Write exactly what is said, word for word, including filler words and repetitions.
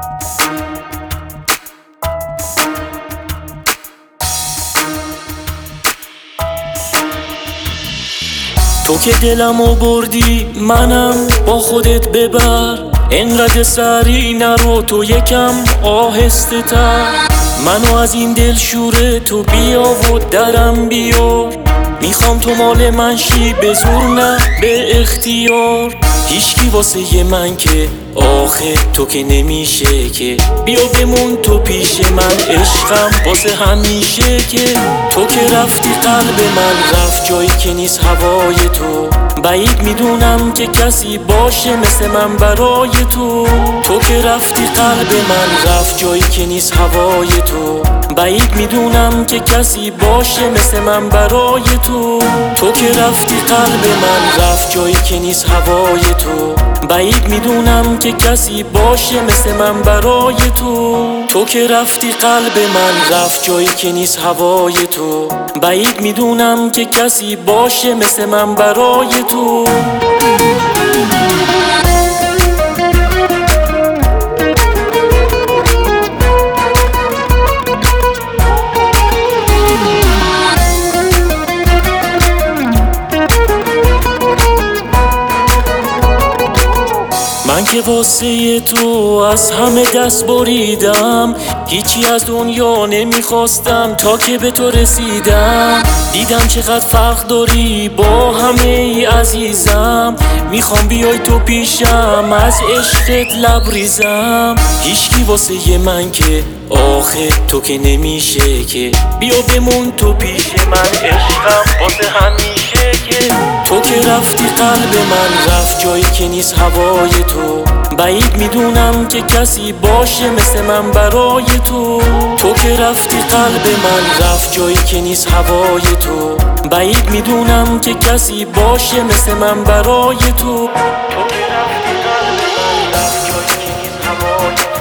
تو که دلمو بردی منم با خودت ببر، انقدر سری نرو تو یکم آهسته تر. منو از این دل شوره تو بیا و درم بیار، میخوام تو مال من شی به زور نه به اختیار. هیچکی واسه من که آخه تو که نمیشه که، بیا بمون تو پیش من عشقم واسه همیشه که. تو که رفتی قلب من رفت جایی که نیست هوای تو، بعید میدونم که کسی باشه مثل من برای تو. تو که رفتی قلب من رفت جایی که نیست هوای تو، بعید میدونم که کسی باشه مثل من برای تو. تو که رفتی قلب من رفت جایی که نیست هوای تو، بعید میدونم که کسی باشه مثل من برای تو. تو که رفتی قلب من رفت جایی که نیست هوای تو، بعید میدونم که کسی باشه مثل من برای تو. من که واسه تو از همه دست بریدم، هیچی از دنیا نمیخواستم تا که به تو رسیدم. دیدم چقدر فرق داری با همه ای عزیزم، میخوام بیای تو پیشم از عشقت لبریزم. هیچکی واسه من که آخه تو که نمیشه که، بیا بمون تو پیش من عشقم واسه همیشه که. تو که رفتی قلب من رفت جایی که نیست هوای تو، بعید میدونم که کسی باشه مثل من برای تو. تو که رفتی قلب من رفت جایی که نیست هوای تو، بعید میدونم که کسی باشه مثل من برای تو. تو که رفتی قلب من رفت جایی که نیست هوای تو.